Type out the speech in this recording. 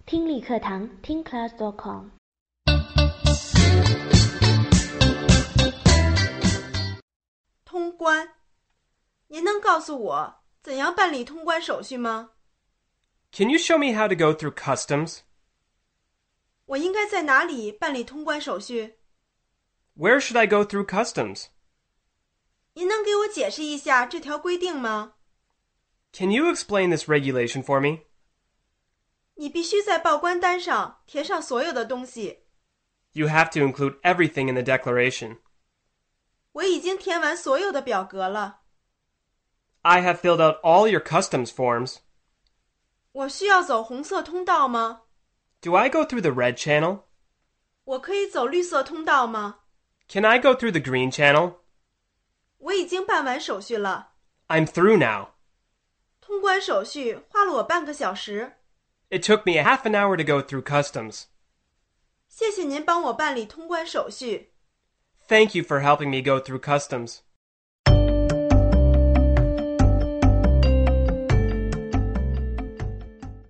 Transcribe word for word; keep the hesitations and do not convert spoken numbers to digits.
听力课堂听 class dot com。 通关，您能告诉我怎样办理通关手续吗？ Can you show me how to go through customs? 我应该在哪里办理通关手续？ Where should I go through customs? 您能给我解释一下这条规定吗？ Can you explain this regulation for me? 你必须在报关单上填上所有的东西。 You have to include everything in the declaration. 我已经填完所有的表格了。 I have filled out all your customs forms. 我需要走红色通道吗？ Do I go through the red channel? 我可以走绿色通道吗？ Can I go through the green channel? 我已经办完手续了。 I'm through now. 通关手续花了我半个小时。 It took me a half an hour to go through customs. 谢谢您帮我办理通关手续。 Thank you for helping me go through customs.